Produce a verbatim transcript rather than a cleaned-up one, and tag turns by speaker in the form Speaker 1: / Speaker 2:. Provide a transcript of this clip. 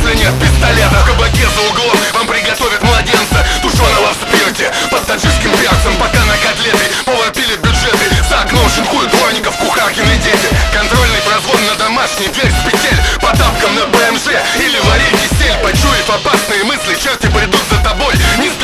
Speaker 1: если нет пистолета. В кабаке за углом вам приготовят младенца, тушеного в спирте, под таджикским перцем. Пока на котлеты повар пилит бюджеты, за окном шинкуют дворников кухаркины дети. Контрольный прозвон на домашний, дверь с петель, по тапкам на БМЖ или варить кисель. Почуяв опасные мысли, черти придут за тобой. Не